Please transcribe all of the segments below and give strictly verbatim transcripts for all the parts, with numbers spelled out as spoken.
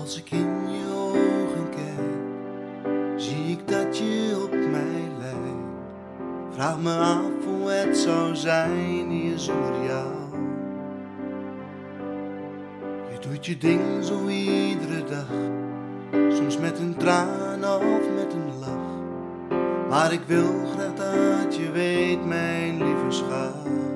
Als ik in je ogen kijk, zie ik dat je op mij lijkt. Vraag me af hoe het zou zijn hier zonder jou. Je doet je ding zo iedere dag, soms met een traan of met een lach. Maar ik wil graag dat je weet, mijn lieve schat.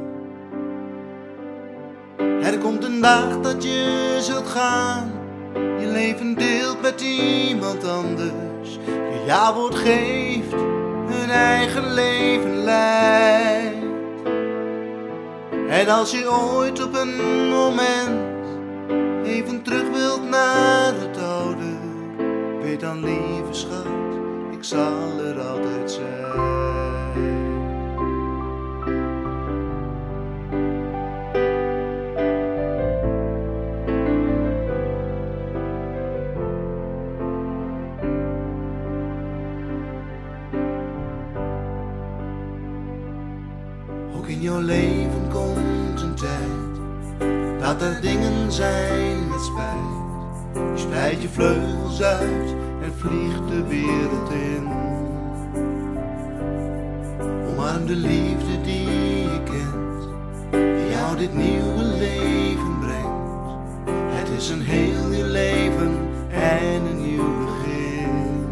Er komt een dag dat je zult gaan, je leven deelt met iemand anders. Je ja-woord geeft, hun eigen leven leidt. En als je ooit op een moment even terug wilt naar het oude, weet dan lieve schat, ik zal er altijd zijn. Ook in jouw leven komt een tijd dat er dingen zijn met spijt. Je spreidt je vleugels uit en vliegt de wereld in. Omarm de liefde die je kent, die jou dit nieuwe leven brengt. Het is een heel nieuw leven en een nieuw begin.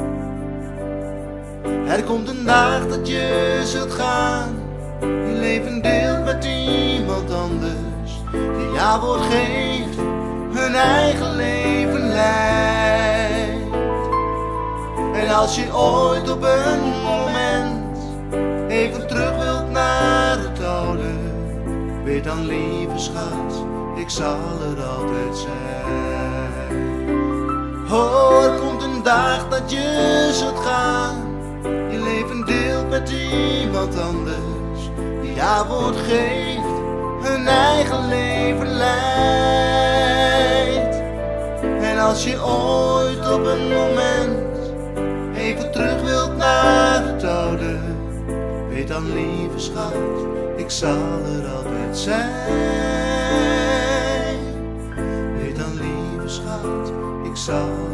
Er komt een dag dat je zult gaan, je leven deelt met iemand anders. Die ja-woord geeft, hun eigen leven leidt. En als je ooit op een moment even terug wilt naar het oude, weet dan lieve schat, ik zal er altijd zijn. Oh, er komt een dag dat je zult gaan, je leven deelt met iemand anders. Die ja-woord geeft, hun eigen leven leidt. En als je ooit op een moment even terug wilt naar het oude, weet dan lieve schat, ik zal er altijd zijn. Weet dan lieve schat, ik zal